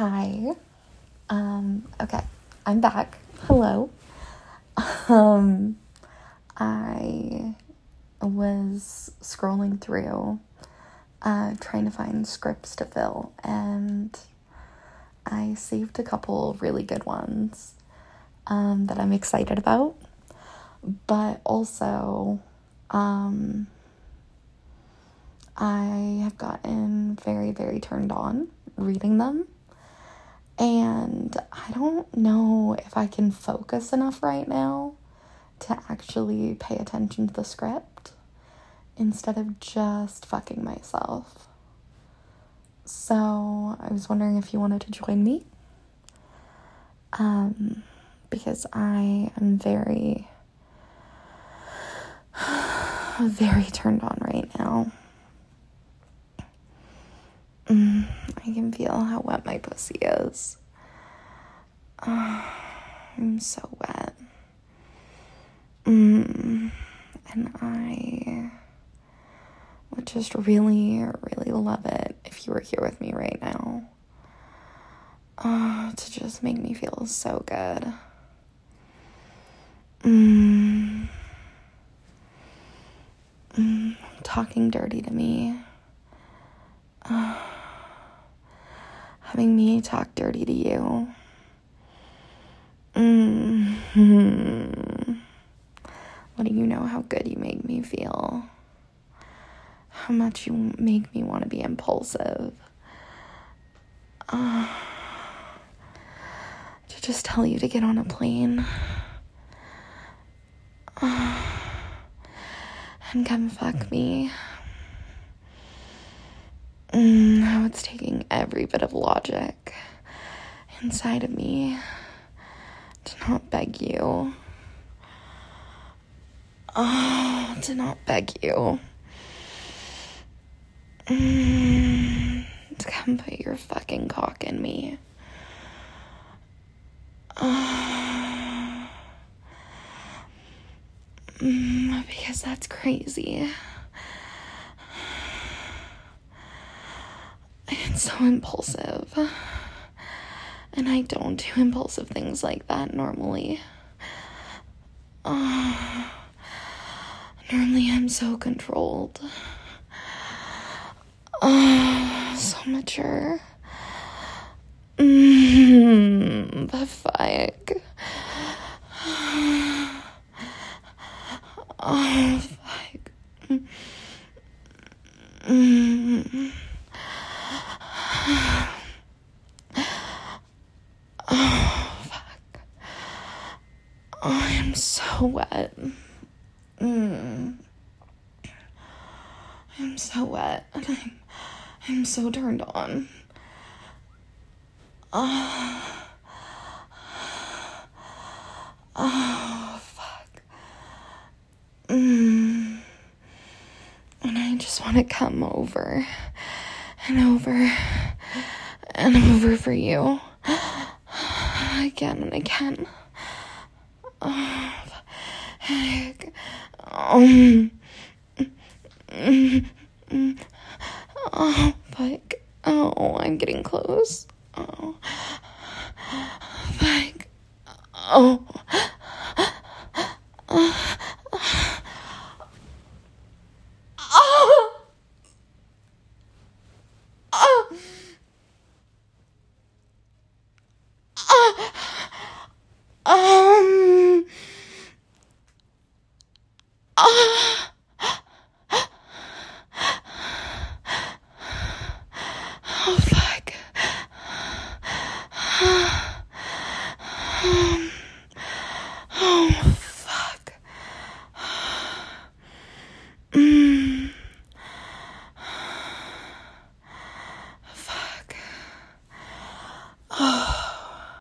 Hi. Okay, I'm back. Hello. I was scrolling through, trying to find scripts to fill, and I saved a couple really good ones, that I'm excited about, but also, I have gotten very, very turned on reading them. And I don't know if I can focus enough right now to actually pay attention to the script instead of just fucking myself. So I was wondering if you wanted to join me. Because I am very, very turned on right now. I can feel how wet my pussy is. I'm so wet. And I would just really, really love it if you were here with me right now. To just make me feel so good. Talking dirty to me. Having me talk dirty to you. Letting you know how good you make me feel. How much you make me want to be impulsive. To just tell you to get on a plane. And come fuck me. How it's taking every bit of logic inside of me to not beg you. To not beg you. To come put your fucking cock in me. Because that's crazy. It's so impulsive. And I don't do impulsive things like that normally. Normally I'm so controlled. So mature. But fuck. Fuck. Fuck. I'm so wet. I'm so wet. And I'm so turned on. Fuck. And I just want to come over and over and over for you. Again and again. Heck. Fuck. Oh, I'm getting close. Oh. Fuck. Oh. Oh, fuck.